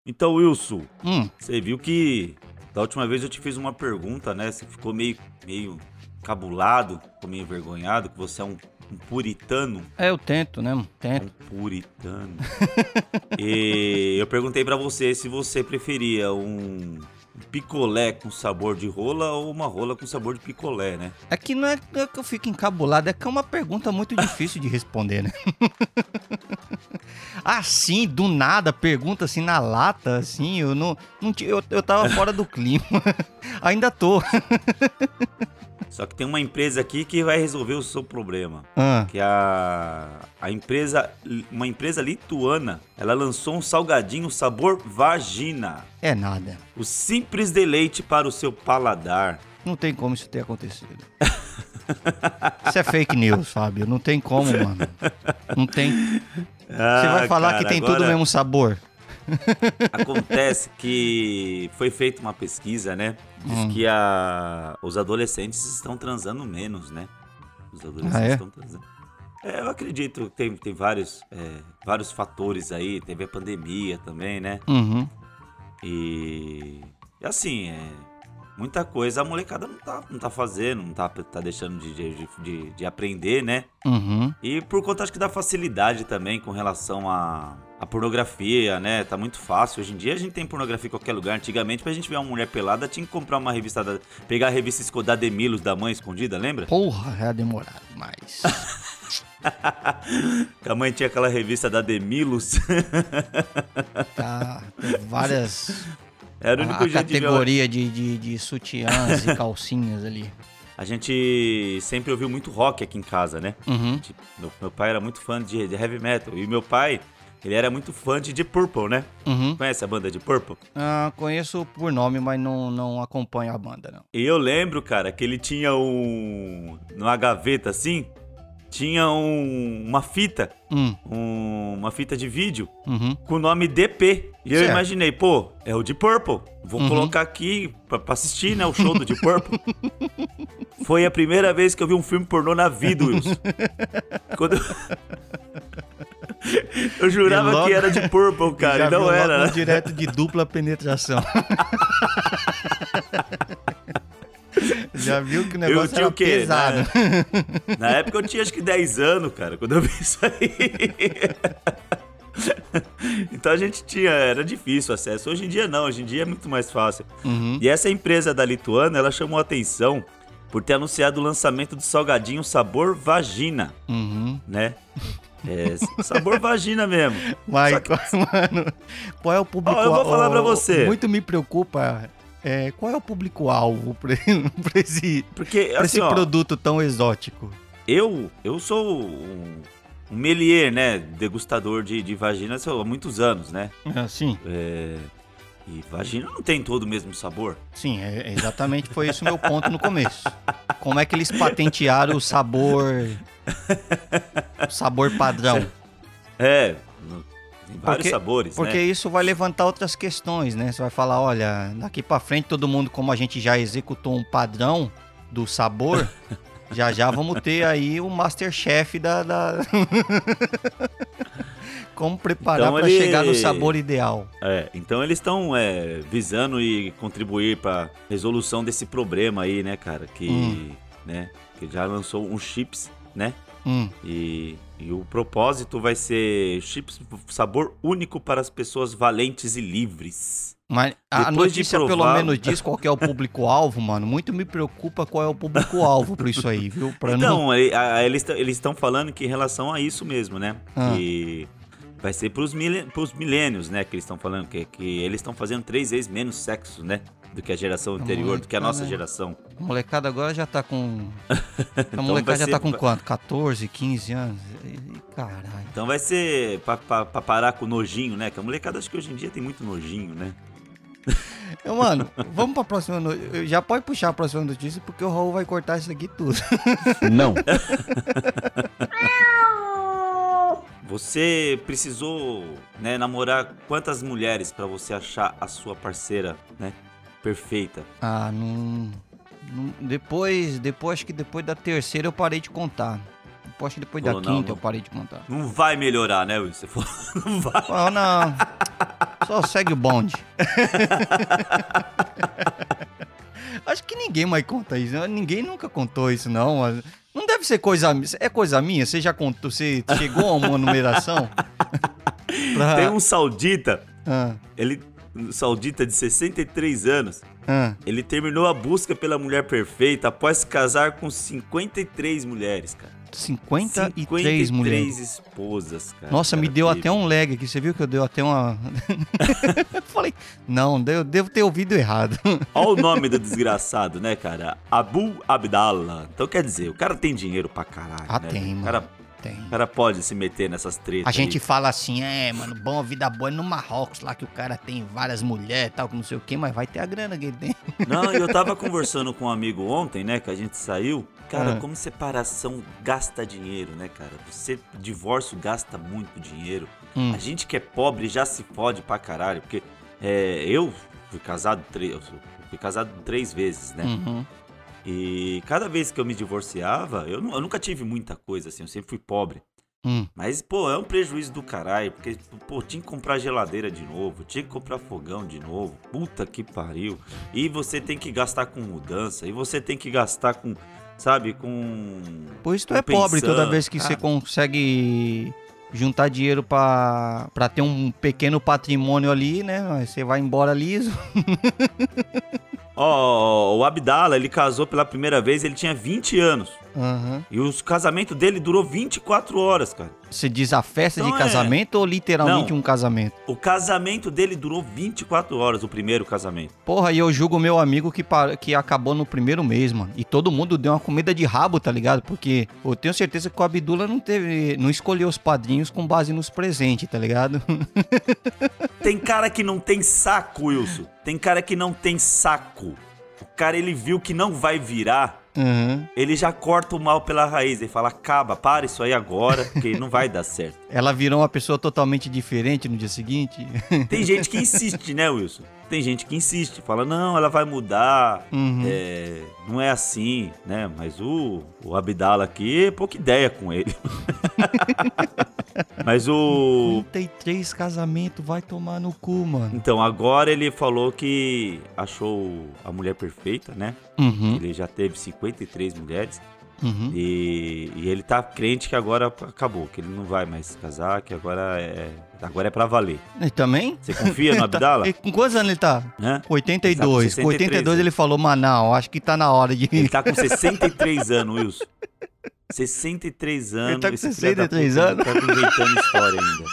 Então, Wilson, Hum, você viu que da última vez eu te fiz uma pergunta, né? Você ficou meio cabulado, ficou meio envergonhado, que você é um puritano. eu tento, né? Um Tento. puritano. E eu perguntei pra você se você preferia um picolé com sabor de rola ou uma rola com sabor de picolé, né? É que não é que eu fico encabulado, é que é uma pergunta muito difícil de responder, né? Assim, do nada, pergunta assim na lata, assim, eu tava fora do clima. Ainda tô. Só que tem uma empresa aqui que vai resolver o seu problema. Ah, Que uma empresa lituana, ela lançou um salgadinho sabor vagina. é nada. O simples deleite para o seu paladar. Não tem como isso ter acontecido. Isso é fake news, Fábio. Não tem como, mano. Não tem. Você vai falar cara, que tem agora tudo o mesmo sabor? acontece que foi feita uma pesquisa, né? Diz que os adolescentes estão transando menos, né? Os adolescentes Ah, é? estão transando. Eu acredito que tem vários fatores aí. Teve a pandemia também, né? Uhum. E assim, muita coisa a molecada não tá fazendo, não tá deixando de aprender, né? Uhum. E por conta, acho que da facilidade também com relação à pornografia, né? Tá muito fácil. Hoje em dia a gente tem pornografia em qualquer lugar. Antigamente, pra gente ver uma mulher pelada, tinha que comprar uma revista, pegar a revista da Demilos da mãe escondida, lembra? Porra, é demorado, mas... Que a mãe tinha aquela revista da Demilos. Tá, tem várias... Era o único A jeito de ver. categoria de sutiãs e calcinhas ali. A gente sempre ouviu muito rock aqui em casa, né? Uhum. Meu pai era muito fã de heavy metal. E meu pai, ele era muito fã de Deep Purple, né? Uhum. Conhece a banda Deep Purple? Ah, conheço por nome, mas não acompanho a banda, não. E eu lembro, cara, que ele tinha numa gaveta assim, tinha uma fita, uma fita de vídeo Uhum. com o nome DP. E eu Certo. imaginei, pô, é o Deep Purple. Vou colocar aqui pra assistir, né, o show do Deep Purple. Foi a primeira vez que eu vi um filme pornô na vida, Wilson. Quando eu jurava E logo- que era de Purple, cara, Já e não viu era, logo né? um direto de dupla penetração. Já viu que o negócio tinha era o quê, pesado. né? Na época eu tinha acho que 10 anos, cara, quando eu vi isso aí. Então a gente era difícil o acesso. Hoje em dia não, hoje em dia é muito mais fácil. Uhum. E essa empresa da Lituana, ela chamou a atenção por ter anunciado o lançamento do salgadinho sabor vagina, Uhum. né? Sabor vagina mesmo. Mas, Só que- mano, qual é o público... Ó, eu vou falar pra você. Muito me preocupa... qual é o público-alvo pra esse Porque, assim, ó, produto tão exótico? eu sou um melier, né? Degustador de vagina há muitos anos, né? Sim, E vagina não tem todo o mesmo sabor. sim, exatamente foi esse o meu ponto no começo. Como é que eles patentearam o sabor padrão? Tem vários Porque- sabores, Porque né? isso vai levantar outras questões, né? Você vai falar, olha, daqui pra frente todo mundo, como a gente já executou um padrão do sabor, já vamos ter aí o Masterchef da... Como preparar Então pra ele- chegar no sabor ideal. Então eles estão visando e contribuir pra resolução desse problema aí, né, cara? Né, que já lançou uns chips, né? E o propósito vai ser chips sabor único para as pessoas valentes e livres. Mas a Depois de notícia pelo provar- menos diz qual que é o público-alvo, mano. Muito me preocupa qual é o público-alvo pra isso aí, viu? Pra não... Então, eles estão falando que em relação a isso mesmo, né? Que vai ser pros milênios, né? Que eles estão falando que eles estão fazendo 3 vezes menos sexo, né? Do que a geração anterior, do que a nossa geração. A molecada agora já tá com... A Então molecada vai já tá ser- com quanto? 14, 15 anos? Caralho. Então vai ser pra parar com nojinho, né? Que a molecada acho que hoje em dia tem muito nojinho, né? Mano, vamos pra próxima notícia. Já pode puxar a próxima notícia, porque o Raul vai cortar isso aqui tudo. Não. Você precisou, né, namorar quantas mulheres pra você achar a sua parceira, né, perfeita? Ah, Depois, acho que depois da terceira eu parei de contar. Acho que depois da Falou, não, quinta não. eu parei de contar. Não vai melhorar, né, Will? Você falou, não vai. Oh, não. Só segue o bonde. Acho que ninguém mais conta isso. Ninguém nunca contou isso, não. Não deve ser coisa... É coisa minha? Você já contou? Você chegou a uma numeração? Tem um saudita. Um saudita de 63 anos. Ele terminou a busca pela mulher perfeita após se casar com 53 mulheres, cara. 53 mulheres. 53 esposas, cara. Nossa, me deu até um lag aqui. Você viu que eu dei até uma... Falei, não, eu devo ter ouvido errado. Olha o nome do desgraçado, né, cara? Abu Abdallah. Então, quer dizer, o cara tem dinheiro pra caralho, né? Tem, mano. O cara pode se meter nessas tretas. A gente fala assim, mano, bom, a vida boa é no Marrocos, lá que o cara tem várias mulheres e tal, que não sei o quê, mas vai ter a grana que ele tem. Não, eu tava conversando com um amigo ontem, né, que a gente saiu. Cara, como separação gasta dinheiro, né, cara? Divórcio gasta muito dinheiro. A gente que é pobre já se fode pra caralho, porque eu fui casado 3 vezes, né? Uhum. E cada vez que eu me divorciava, eu nunca tive muita coisa, assim, eu sempre fui pobre. Mas, pô, é um prejuízo do caralho, porque, pô, tinha que comprar geladeira de novo, tinha que comprar fogão de novo, puta que pariu. E você tem que gastar com mudança, e você tem que gastar com, sabe, com... Por isso tu é pobre toda vez que você consegue juntar dinheiro pra ter um pequeno patrimônio ali, né? Você vai embora liso. O Abdallah, ele casou pela primeira vez, ele tinha 20 anos. Uhum. E o casamento dele durou 24 horas, cara. Você diz a festa de casamento ou literalmente um casamento? O casamento dele durou 24 horas, o primeiro casamento. Porra, e eu julgo meu amigo que acabou no primeiro mês, mano. E todo mundo deu uma comida de rabo, tá ligado? Porque eu tenho certeza que o Abdullah não escolheu os padrinhos com base nos presentes, tá ligado? Tem cara que não tem saco, Wilson. Tem cara que não tem saco. O cara, ele viu que não vai virar. Uhum. Ele já corta o mal pela raiz. Ele fala, acaba, para isso aí agora, porque não vai dar certo. Ela virou uma pessoa totalmente diferente no dia seguinte? Tem gente que insiste, né, Wilson? Tem gente que insiste, fala, não, ela vai mudar, não é assim, né? Mas o Abdallah aqui, pouca ideia com ele. Mas 33 casamentos, vai tomar no cu, mano. Então, agora ele falou que achou a mulher perfeita, né? Uhum. Ele já teve 53 mulheres. Uhum. E ele tá crente que agora acabou, que ele não vai mais casar, que agora é pra valer. E também? Você confia no Abdallah? Com quantos anos ele tá? 82. Com 82 ele falou, mas não, acho que tá na hora de... Ele tá com 63 anos, Wilson. 63 anos. Ele tá com 63 anos? Tá inventando história ainda.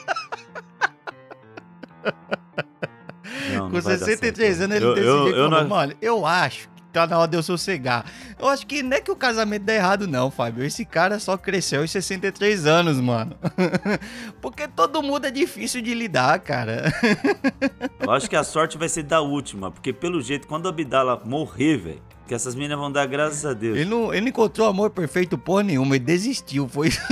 Não, com 63 anos ele decidiu, mano, eu acho que tá na hora de eu sossegar. Eu acho que não é que o casamento dá errado não, Fábio. Esse cara só cresceu aos 63 anos, mano. Porque todo mundo é difícil de lidar, cara. Eu acho que a sorte vai ser da última, porque pelo jeito, quando o Abdallah morrer, velho, que essas meninas vão dar graças a Deus. Ele não encontrou amor perfeito porra nenhuma, ele desistiu, foi isso.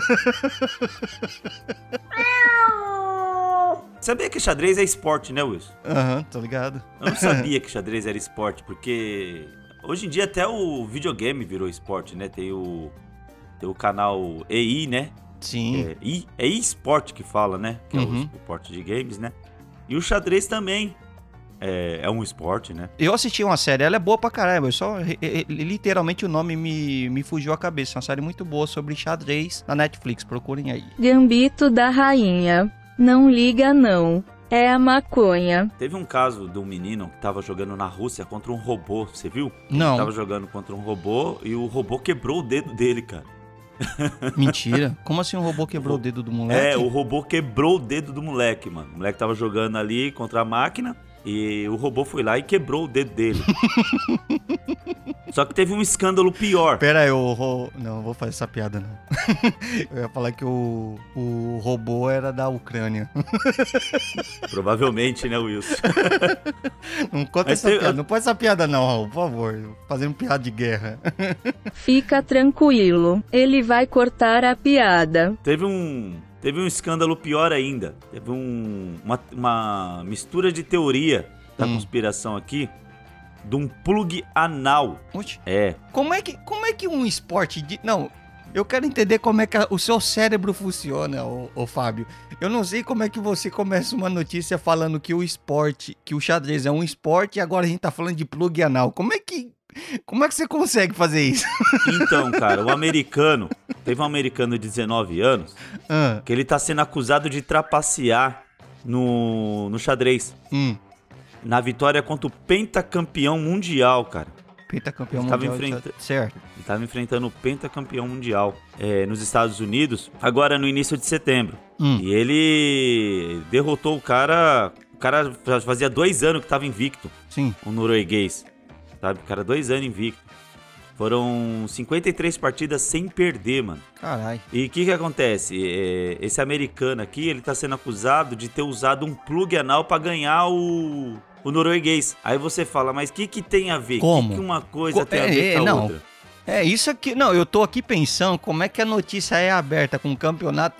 Sabia que xadrez é esporte, né, Wilson? Aham, tô ligado. Eu não sabia que xadrez era esporte, porque hoje em dia até o videogame virou esporte, né? Tem o canal EI, né? Sim. É eSport que fala, né? Que é o esporte de games, né? E o xadrez também é um esporte, né? Eu assisti uma série, ela é boa pra caralho, só literalmente o nome me fugiu a cabeça. Uma série muito boa sobre xadrez na Netflix, procurem aí. Gambito da Rainha. Não liga não, é a maconha. Teve um caso de um menino que tava jogando na Rússia contra um robô, você viu? Não. Ele tava jogando contra um robô e o robô quebrou o dedo dele, cara. Mentira. Como assim um robô quebrou o dedo do moleque? O robô quebrou o dedo do moleque, mano. O moleque tava jogando ali contra a máquina e o robô foi lá e quebrou o dedo dele. Só que teve um escândalo pior. Pera aí, não vou fazer essa piada, não. Eu ia falar que o robô era da Ucrânia. Provavelmente, né, Wilson? Não conta essa piada. Não pode essa piada não, Raul, por favor. Fazendo piada de guerra. Fica tranquilo, ele vai cortar a piada. Teve um escândalo pior ainda. Teve uma mistura de teoria da conspiração aqui de um plug anal. Oxe. É. Como é que um esporte de... Não, Eu quero entender como é que o seu cérebro funciona, ô Fábio. Eu não sei como é que você começa uma notícia falando que o esporte, que o xadrez é um esporte e agora a gente tá falando de plug anal. Como é que você consegue fazer isso? Então, cara, teve um americano de 19 anos que ele tá sendo acusado de trapacear no xadrez. Na vitória contra o pentacampeão mundial, cara. Pentacampeão mundial, certo. Ele tava enfrentando o pentacampeão mundial nos Estados Unidos, agora no início de setembro. E ele derrotou o cara já fazia 2 anos que tava invicto. Sim. O norueguês, sabe? O cara 2 anos invicto. Foram 53 partidas sem perder, mano. Caralho. E o que acontece? Esse americano aqui, ele tá sendo acusado de ter usado um plug anal pra ganhar o norueguês. Aí você fala, mas o que tem a ver? Como? Que uma coisa tem a ver com a outra? É isso aqui. Não, eu tô aqui pensando como é que a notícia é aberta com o campeonato.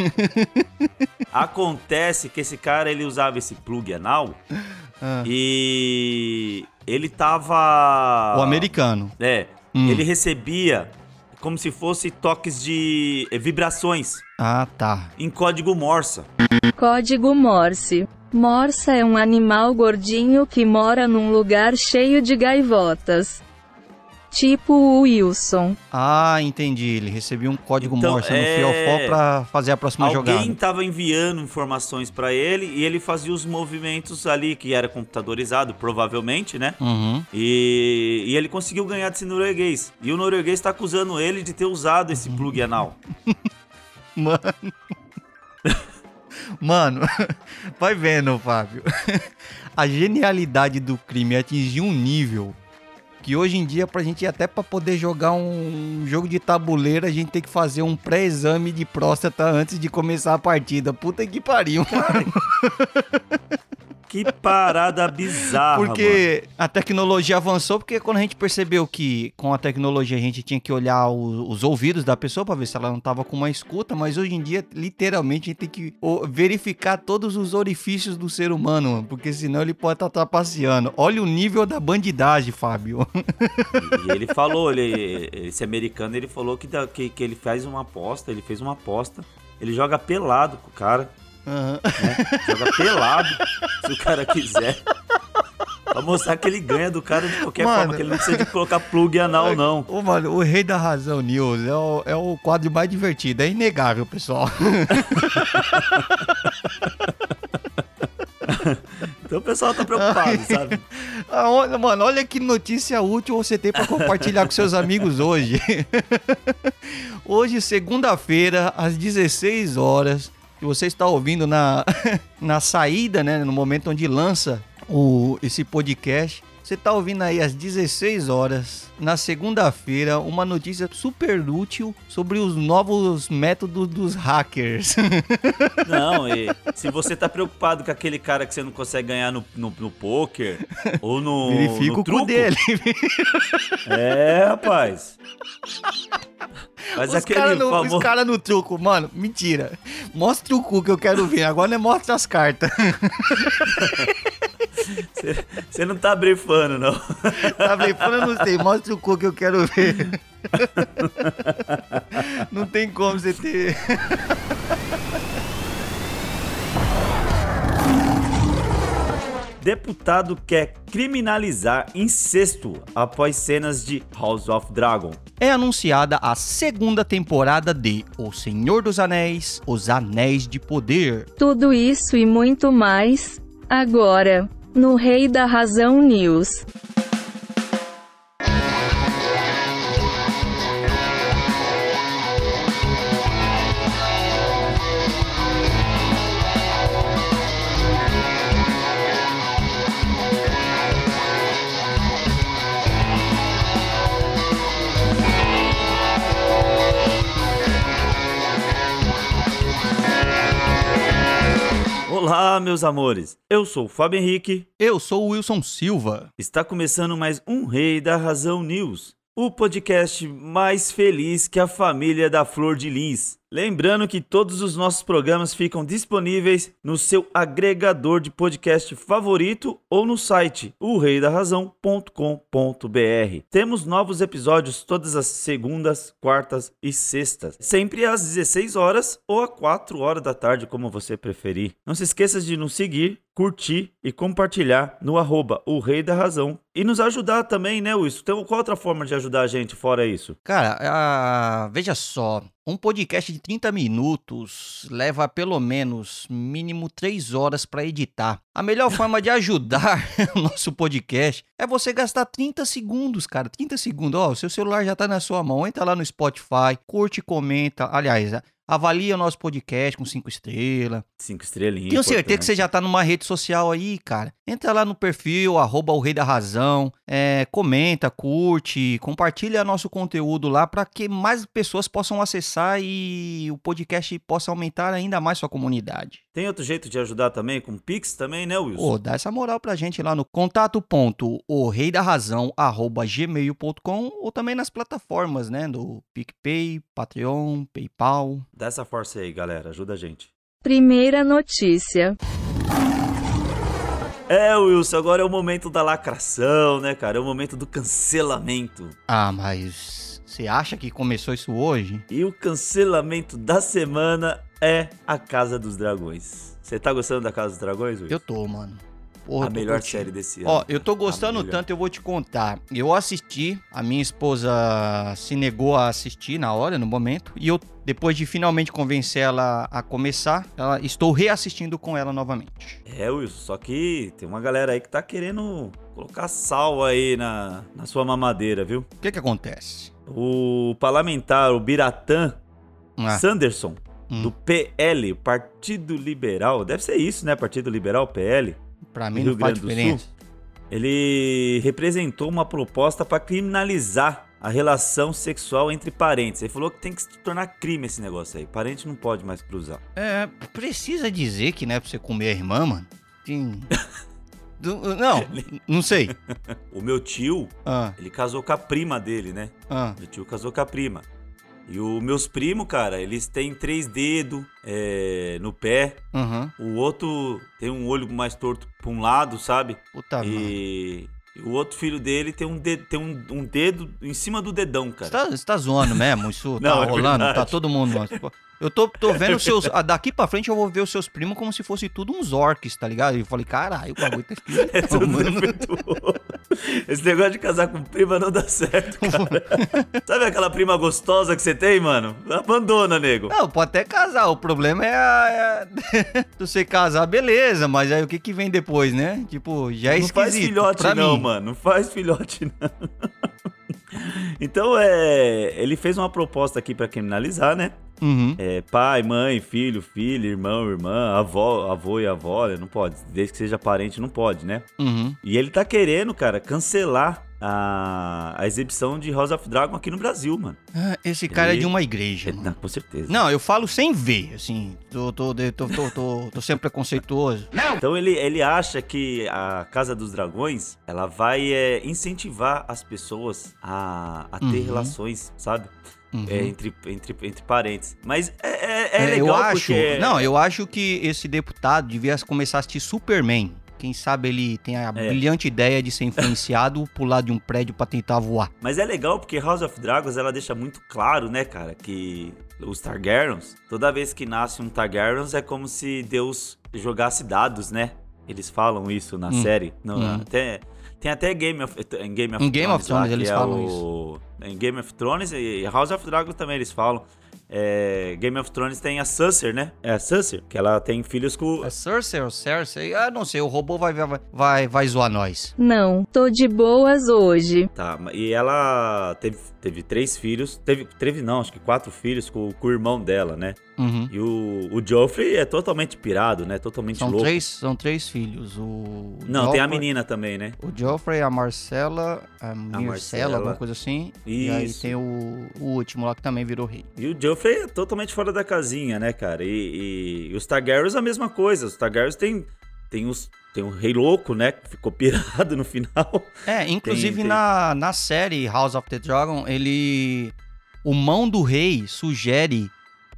Acontece que esse cara, ele usava esse plug anal e ele tava... O americano. Ele recebia como se fosse toques de vibrações. Ah, tá. Em código Morse. Código Morse. Morsa é um animal gordinho que mora num lugar cheio de gaivotas. Tipo o Wilson. Ah, entendi. Ele recebia um código Morse no fiofó pra fazer a próxima jogada. Alguém tava enviando informações pra ele e ele fazia os movimentos ali, que era computadorizado, provavelmente, né? E ele conseguiu ganhar desse norueguês. E o norueguês tá acusando ele de ter usado esse plug anal. Mano, vai vendo, Fábio. A genialidade do crime atingiu um nível que hoje em dia, pra gente até pra poder jogar um jogo de tabuleiro, a gente tem que fazer um pré-exame de próstata antes de começar a partida. Puta que pariu, cara. Que parada bizarra, porque a tecnologia avançou, porque quando a gente percebeu que com a tecnologia a gente tinha que olhar os ouvidos da pessoa pra ver se ela não tava com uma escuta, mas hoje em dia, literalmente, a gente tem que verificar todos os orifícios do ser humano, mano, porque senão ele pode estar trapaceando. Olha o nível da bandidagem, Fábio. E ele falou, esse americano, ele falou que ele fez uma aposta, ele joga pelado com o cara. Né? Joga pelado, se o cara quiser. Pra mostrar que ele ganha do cara de qualquer forma, que ele não precisa de colocar plug anal, não. Mano, o Rei da Razão News é o quadro mais divertido, é inegável, pessoal. Então o pessoal tá preocupado, sabe? Mano, olha que notícia útil você tem pra compartilhar com seus amigos hoje. Hoje, segunda-feira, às 16 horas, que você está ouvindo na saída, né, no momento onde lança esse podcast. Você está ouvindo aí às 16 horas, na segunda-feira, uma notícia super útil sobre os novos métodos dos hackers. Não, e se você tá preocupado com aquele cara que você não consegue ganhar no poker ou no verifica no o cu dele. Rapaz. Mas os caras no truco, mano, mentira. Mostra o cu que eu quero ver, agora não mostra as cartas. Você não tá brifando, não. Tá brifando, eu não sei. Mostra o cu que eu quero ver. Não tem como você ter... Deputado quer criminalizar incesto após cenas de House of Dragon. É anunciada a segunda temporada de O Senhor dos Anéis, Os Anéis de Poder. Tudo isso e muito mais, agora, no Rei da Razão News. Olá, meus amores. Eu sou o Fábio Henrique. Eu sou o Wilson Silva. Está começando mais um Rei da Razão News, o podcast mais feliz que a família da Flor de Lis. Lembrando que todos os nossos programas ficam disponíveis no seu agregador de podcast favorito ou no site oreidarrazão.com.br. Temos novos episódios todas as segundas, quartas e sextas, sempre às 16 horas ou às 4 horas da tarde, como você preferir. Não se esqueça de nos seguir, curtir e compartilhar no @oreidarrazão e nos ajudar também, né, Wilson? Tem qual outra forma de ajudar a gente fora isso? Cara, veja só, um podcast de 30 minutos leva pelo menos mínimo 3 horas para editar. A melhor forma de ajudar o nosso podcast é você gastar 30 segundos, cara. 30 segundos. Ó, o seu celular já tá na sua mão. Entra lá no Spotify, curte, comenta. Aliás, avalia o nosso podcast com 5 estrelas. 5 estrelinhas. Tenho certeza que você já tá numa rede social aí, cara. Entra lá no perfil, @oreidarrazão. Comenta, curte, compartilha nosso conteúdo lá para que mais pessoas possam acessar e o podcast possa aumentar ainda mais sua comunidade. Tem outro jeito de ajudar também, com Pix também, né, Wilson? Dá essa moral pra gente lá no contato.oreidarrazão@gmail.com ou também nas plataformas, né, do PicPay, Patreon, PayPal. Dá essa força aí, galera. Ajuda a gente. Primeira notícia. Wilson, agora é o momento da lacração, né, cara? É o momento do cancelamento. Ah, mas você acha que começou isso hoje? E o cancelamento da semana é a Casa dos Dragões. Você tá gostando da Casa dos Dragões, Wilson? Eu tô, mano. Porra, a melhor série desse ano. Eu tô gostando tanto, eu vou te contar. Eu assisti, a minha esposa se negou a assistir na hora, no momento, e eu, depois de finalmente convencer ela a começar, estou reassistindo com ela novamente. Wilson, só que tem uma galera aí que tá querendo colocar sal aí na sua mamadeira, viu? O que acontece? O parlamentar, o Biratã Sanderson, do PL, Partido Liberal, deve ser isso, né? Partido Liberal, PL. Pra mim não faz diferença. Ele representou uma proposta para criminalizar a relação sexual entre parentes. Ele falou que tem que se tornar crime esse negócio aí. Parente não pode mais cruzar. Precisa dizer que não é pra você comer a irmã, mano? Não sei. O meu tio, ele casou com a prima dele, né? Meu tio casou com a prima. E os meus primos, cara, eles têm 3 dedos no pé. O outro tem um olho mais torto pra um lado, sabe? Puta e o outro filho dele tem um dedo em cima do dedão, cara. Você tá zoando mesmo? Isso não, tá rolando? Tá todo mundo... Eu tô vendo os seus... Daqui pra frente eu vou ver os seus primos como se fosse tudo uns orcs, tá ligado? E eu falei, caralho, o bagulho tá esquisito. É tudo defeituoso. Esse negócio de casar com prima não dá certo, cara. Sabe aquela prima gostosa que você tem, mano? Abandona, nego. Não, pode até casar. O problema é se você casar, beleza. Mas aí o que vem depois, né? Tipo, já é esquisito. Não faz filhote pra não, mim. Mano. Não faz filhote não. Então, ele fez uma proposta aqui pra criminalizar, né? Pai, mãe, filho, filha, irmão, irmã, avô e avó, não pode. Desde que seja parente, não pode, né? E ele tá querendo, cara, cancelar a exibição de House of Dragon aqui no Brasil, mano. Esse cara é de uma igreja, mano. Não, com certeza. Não, eu falo sem ver, assim. Tô sempre preconceituoso. Não. Então ele acha que a Casa dos Dragões, ela vai incentivar as pessoas a ter relações, sabe? Entre parentes. Mas é legal, eu acho, porque... Não, eu acho que esse deputado devia começar a assistir Superman. Quem sabe ele tem a brilhante ideia de ser influenciado, pular de um prédio pra tentar voar. Mas é legal porque House of Dragons, ela deixa muito claro, né, cara, que os Targaryens, toda vez que nasce um Targaryen, é como se Deus jogasse dados, né? Eles falam isso na série. Tem até Game of Thrones eles falam isso. Em Game of Thrones e House of Dragons também eles falam. Game of Thrones tem a Cersei, né? É a Cersei, que ela tem filhos com... A Cersei ou Cersei? Não sei, o robô vai zoar nós. Não, tô de boas hoje. Tá, e ela teve 3 filhos, acho que 4 filhos com o irmão dela, né? E o Joffrey é totalmente pirado, né? Totalmente louco. São 3 filhos. Não, tem a menina também, né? O Joffrey, a Marcella, alguma coisa assim. Isso. E aí tem o último lá que também virou rei. E o Joffrey é totalmente fora da casinha, né, cara? E os Targaryens a mesma coisa. Os Targaryens tem um rei louco, né? Que ficou pirado no final. Inclusive na série House of the Dragon, o mão do rei sugere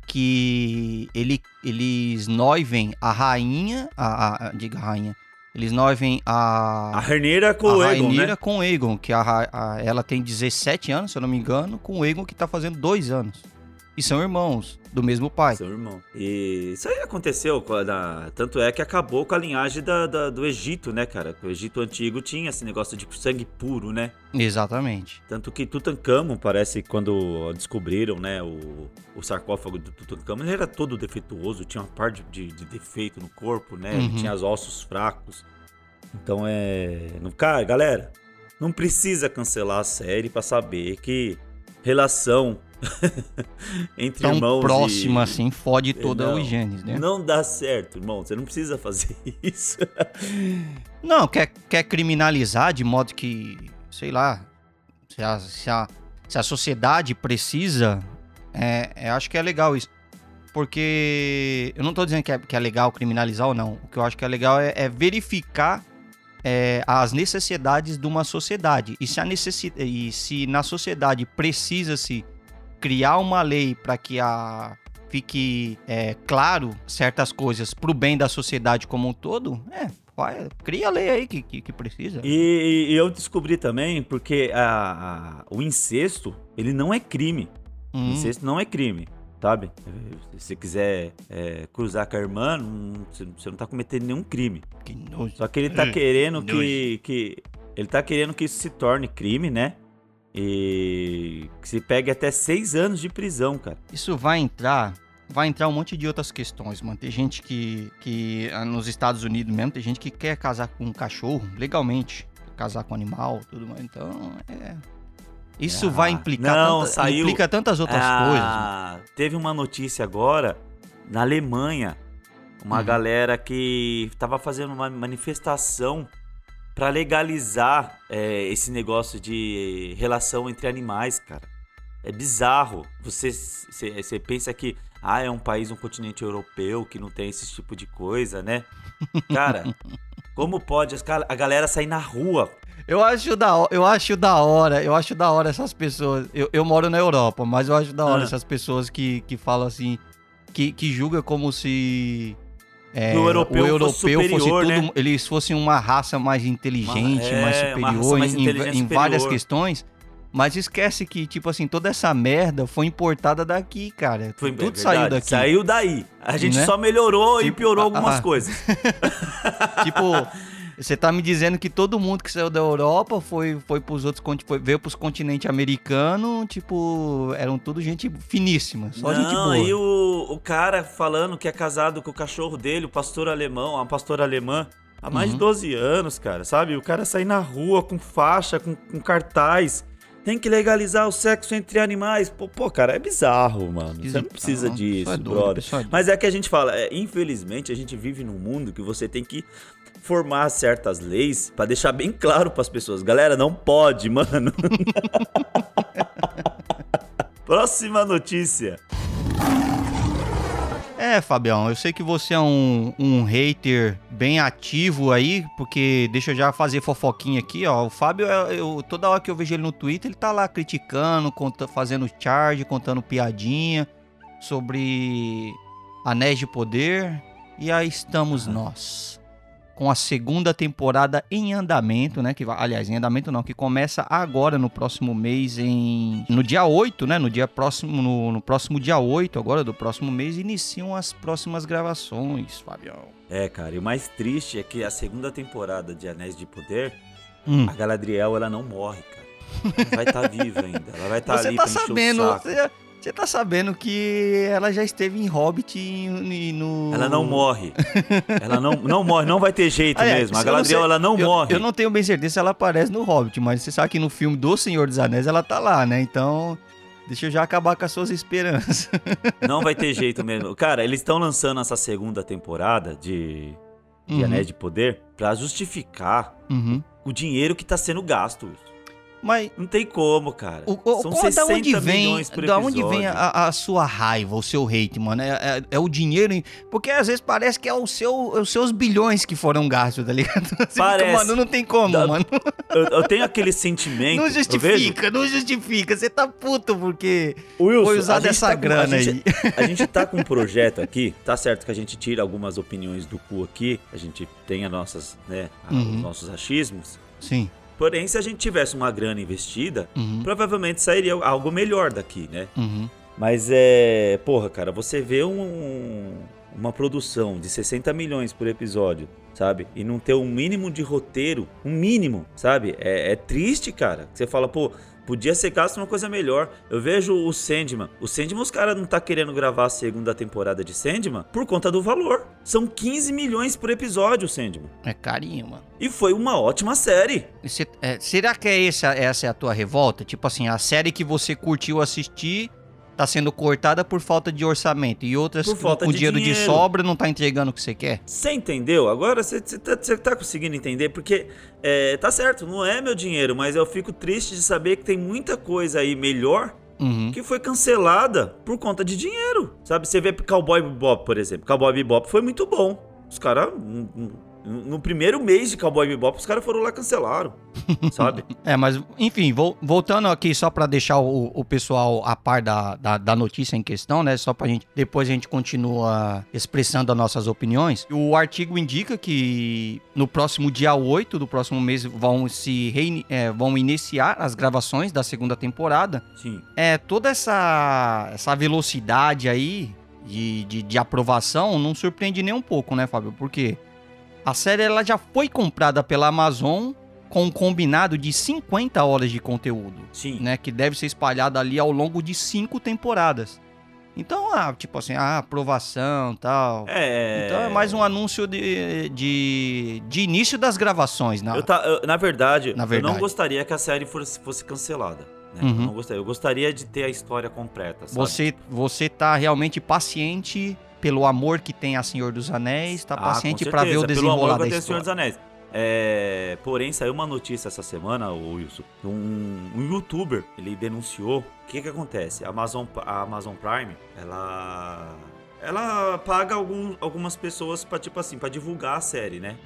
que eles noivem a rainha, diga rainha, eles noivem a Rhaenyra com o Aegon, né? Com o Aegon, que ela tem 17 anos, se eu não me engano, com o Aegon que tá fazendo 2 anos. E são irmãos do mesmo pai. São irmãos. E isso aí aconteceu, tanto é que acabou com a linhagem do Egito, né, cara? O Egito antigo tinha esse negócio de sangue puro, né? Exatamente. Tanto que Tutankhamon, parece, quando descobriram, né, o sarcófago do Tutankhamon, ele era todo defeituoso, tinha uma parte de defeito no corpo, né? Ele tinha os ossos fracos. Então Cara, galera, não precisa cancelar a série pra saber que relação entre tão irmãos próxima assim, fode toda os genes, né? Não dá certo, irmão. Você não precisa fazer isso. Não, quer criminalizar de modo que, sei lá, se a sociedade precisa, acho que é legal isso. Porque eu não tô dizendo que é legal criminalizar ou não. O que eu acho que é legal é verificar as necessidades de uma sociedade. E se na sociedade precisa-se criar uma lei para que fique claro certas coisas pro bem da sociedade como um todo, cria a lei aí que precisa. E eu descobri também porque o incesto, ele não é crime. O incesto não é crime, sabe? Se você quiser cruzar com a irmã, você não tá cometendo nenhum crime. Que nojo. Só que ele tá querendo ele tá querendo que isso se torne crime, né? E que se pegue até 6 anos de prisão, cara. Isso vai entrar um monte de outras questões, mano. Tem gente que nos Estados Unidos mesmo, tem gente que quer casar com um cachorro legalmente, casar com animal, tudo mais. Então, isso vai implicar implica tantas outras coisas. Teve uma notícia agora na Alemanha, uma galera que tava fazendo uma manifestação para legalizar esse negócio de relação entre animais, cara. É bizarro. Você pensa que é um país, um continente europeu que não tem esse tipo de coisa, né? Cara, como pode a galera sair na rua? Eu acho da hora essas pessoas. Eu moro na Europa, mas eu acho da hora essas pessoas que falam assim, que julgam como se o europeu fosse superior, tudo, né? Eles fossem uma raça mais inteligente, mais superior em várias questões. Mas esquece que, tipo assim, toda essa merda foi importada daqui, cara. Tudo saiu daqui. Saiu daí. A gente só melhorou e piorou algumas coisas. Tipo, você tá me dizendo que todo mundo que saiu da Europa foi pros outros veio pros continentes americanos, tipo, eram tudo gente finíssima, só gente boa. E o cara falando que é casado com o cachorro dele, o pastor alemão, uma pastora alemã, há mais de 12 anos, cara, sabe? O cara sair na rua com faixa, com cartaz. Tem que legalizar o sexo entre animais. Pô, cara, é bizarro, mano. Você não precisa disso, brother. Mas é que a gente fala, infelizmente, a gente vive num mundo que você tem que formar certas leis pra deixar bem claro pras pessoas. Galera, não pode, mano. Próxima notícia. Fabião, eu sei que você é um hater bem ativo aí, porque deixa eu já fazer fofoquinha aqui, ó. O Fábio, toda hora que eu vejo ele no Twitter, ele tá lá criticando, fazendo charge, contando piadinha sobre Anéis de Poder. E aí estamos nós, com a segunda temporada em andamento, né? Aliás, em andamento não, que começa agora no próximo mês, no dia 8, né? No próximo dia 8 agora do próximo mês, iniciam as próximas gravações, Fabião. Cara, e o mais triste é que a segunda temporada de Anéis de Poder, a Galadriel, ela não morre, cara. Ela vai estar viva ainda, ela vai estar ali pra encher o saco. Você tá sabendo que ela já esteve em Hobbit no... Ela não morre. Ela não morre, não vai ter jeito mesmo. A Galadriel, ela não morre. Eu não tenho bem certeza se ela aparece no Hobbit, mas você sabe que no filme do Senhor dos Anéis ela tá lá, né? Então, deixa eu já acabar com as suas esperanças. Não vai ter jeito mesmo. Cara, eles estão lançando essa segunda temporada de Anéis de Poder pra justificar o dinheiro que tá sendo gasto. Mas não tem como, cara. São 60 milhões por episódio. Da onde vem a sua raiva, o seu hate, mano? É o dinheiro? Porque às vezes parece que é os seus bilhões que foram gastos, tá ligado? Você parece. Fica, mano, não tem como, mano. Eu tenho aquele sentimento... Não justifica. Você tá puto porque Wilson, foi usada essa grana aí. A gente tá com um projeto aqui, tá certo que a gente tira algumas opiniões do cu aqui, a gente tem as nossas, né, os nossos achismos. Sim. Porém, se a gente tivesse uma grana investida, provavelmente sairia algo melhor daqui, né? Mas porra, cara, você vê uma produção de 60 milhões por episódio, sabe? E não ter um mínimo de roteiro, um mínimo, sabe? É triste, cara. Você fala, pô, podia ser gasto uma coisa melhor. Eu vejo o Sandman. Os caras não tá querendo gravar a segunda temporada de Sandman por conta do valor. São 15 milhões por episódio, o Sandman. É carinho, mano. E foi uma ótima série. Será que essa é a tua revolta? Tipo assim, a série que você curtiu assistir tá sendo cortada por falta de orçamento e outras com dinheiro de sobra não tá entregando o que você quer? Você entendeu? Agora você tá conseguindo entender, porque tá certo, não é meu dinheiro, mas eu fico triste de saber que tem muita coisa aí melhor que foi cancelada por conta de dinheiro, sabe? Você vê Cowboy Bebop, por exemplo. Cowboy Bebop foi muito bom. Os caras... No primeiro mês de Cowboy Bebop, os caras foram lá e cancelaram, sabe? Mas, enfim, voltando aqui só pra deixar o pessoal a par da notícia em questão, né? Só pra gente... Depois a gente continua expressando as nossas opiniões. O artigo indica que no próximo dia 8 do próximo mês vão iniciar as gravações da segunda temporada. Sim. Toda essa velocidade aí de aprovação não surpreende nem um pouco, né, Fábio? Porque... A série ela já foi comprada pela Amazon com um combinado de 50 horas de conteúdo. Sim. Né, que deve ser espalhado ali ao longo de 5 temporadas. Então, tipo assim, aprovação e tal. Então é mais um anúncio de início das gravações. Na verdade, eu não gostaria que a série fosse cancelada. Né? Eu gostaria de ter a história completa, sabe? Você tá realmente paciente... Pelo amor que tem a Senhor dos Anéis, tá paciente pra ver o desenrolar da história. Senhor dos Anéis. Porém, saiu uma notícia essa semana, Wilson. Um youtuber, ele denunciou. O que acontece? A Amazon Prime, ela paga algumas pessoas pra, tipo assim, pra divulgar a série, né?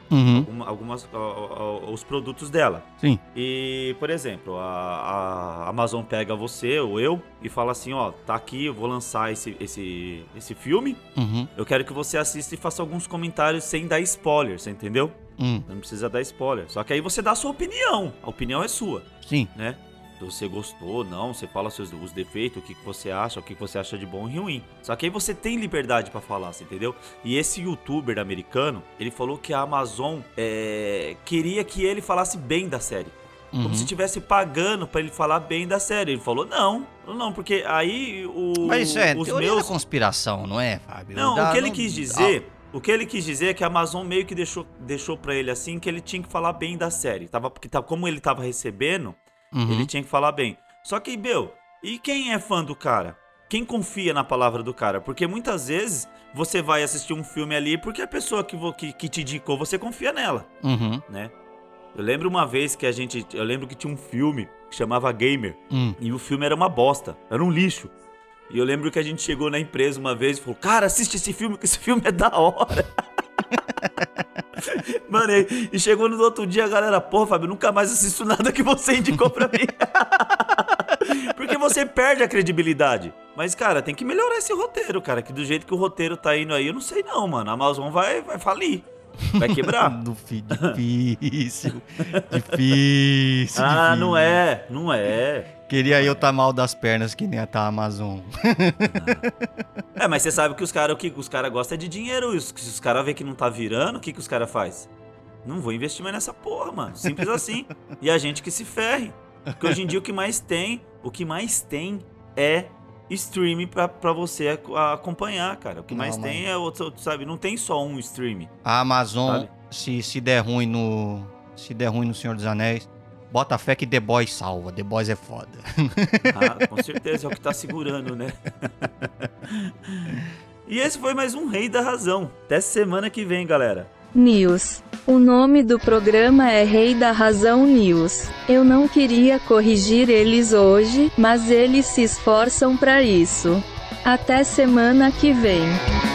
Os produtos dela. Sim. E, por exemplo, a Amazon pega você ou eu e fala assim, ó, tá aqui, eu vou lançar esse filme. Eu quero que você assista e faça alguns comentários sem dar spoiler, você entendeu? Não precisa dar spoiler. Só que aí você dá a sua opinião. A opinião é sua. Sim. Né? Se você gostou, não, você fala os defeitos, o que você acha de bom e ruim. Só que aí você tem liberdade pra falar, você entendeu? E esse youtuber americano, ele falou que a Amazon queria que ele falasse bem da série. Como se estivesse pagando pra ele falar bem da série. Ele falou, não, porque aí Mas isso é teoria da conspiração, não é, Fábio? Não, o que ele quis dizer... O que ele quis dizer é que a Amazon meio que deixou pra ele assim, que ele tinha que falar bem da série. Porque como ele tava recebendo... Ele tinha que falar bem. Só que, e quem é fã do cara? Quem confia na palavra do cara? Porque muitas vezes você vai assistir um filme ali porque a pessoa que te indicou, você confia nela. Né? Eu lembro uma vez que eu lembro que tinha um filme que chamava Gamer. E o filme era uma bosta. Era um lixo. E eu lembro que a gente chegou na empresa uma vez e falou, cara, assiste esse filme, que esse filme é da hora. Mano, e chegou no outro dia a galera, porra, Fábio, nunca mais assisto nada que você indicou pra mim. Porque você perde a credibilidade. Mas, cara, tem que melhorar esse roteiro, cara, que do jeito que o roteiro tá indo aí, eu não sei não, mano. A Amazon vai falir. Vai quebrar. Difícil. Não é. Queria eu tá mal das pernas que nem a Amazon. Mas você sabe que os caras gostam de dinheiro. Se os caras vê que não tá virando, o que os caras faz? Não vou investir mais nessa porra, mano. Simples assim. E a gente que se ferre. Porque hoje em dia o que mais tem é streaming pra você acompanhar, cara. O que mais tem é outro, sabe? Não tem só um streaming. A Amazon, se der ruim no Senhor dos Anéis, bota fé que The Boys salva. The Boys é foda. Com certeza, é o que tá segurando, né? E esse foi mais um Rei da Razão. Até semana que vem, galera. News. O nome do programa é Rei da Razão News. Eu não queria corrigir eles hoje, mas eles se esforçam para isso. Até semana que vem.